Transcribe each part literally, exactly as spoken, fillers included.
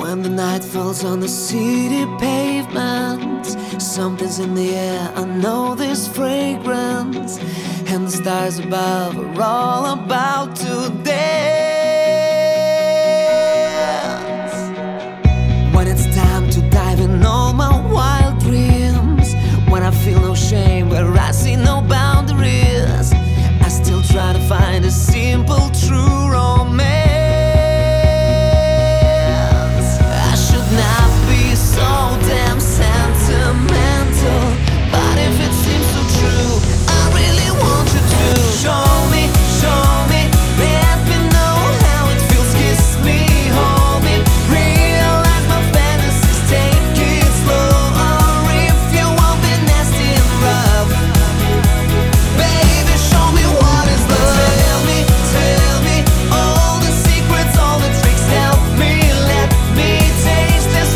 When the night falls on the city pavements, something's in the air, I know this fragrance. And the stars above are all about to dance. When it's time to dive in all my wild dreams, when I feel no shame, where I see no boundaries, I still try to find a simple, true romance. Not be so damn sentimental, but if it seems so true, I really want you to show me, show me, let me know how it feels. Kiss me, hold me, realize my fantasies. Take it slow, or if you won't be nasty and rough, baby, show me what is love. Tell me, tell me all the secrets, all the tricks. Help me, let me take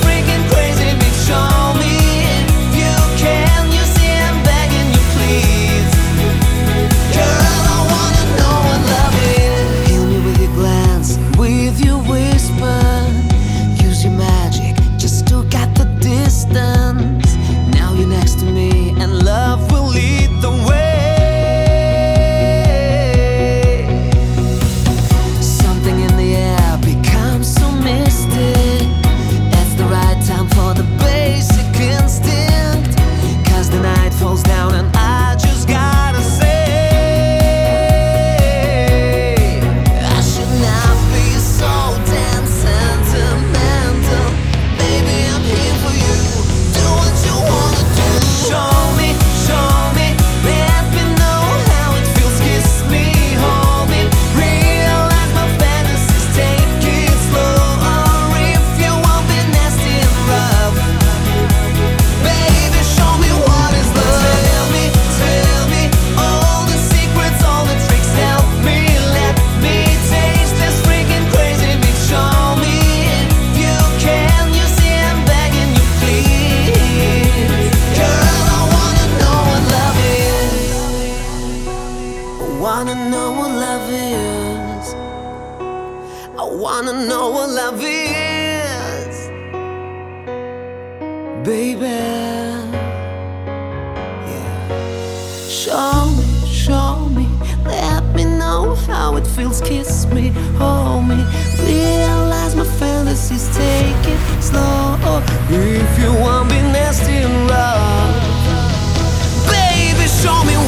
wanna know what love is. I wanna know what love is, baby. Yeah. Show me, show me, let me know how it feels. Kiss me, hold me, realize my fantasies. Take it slow, if you want me nasty and rough, baby, show me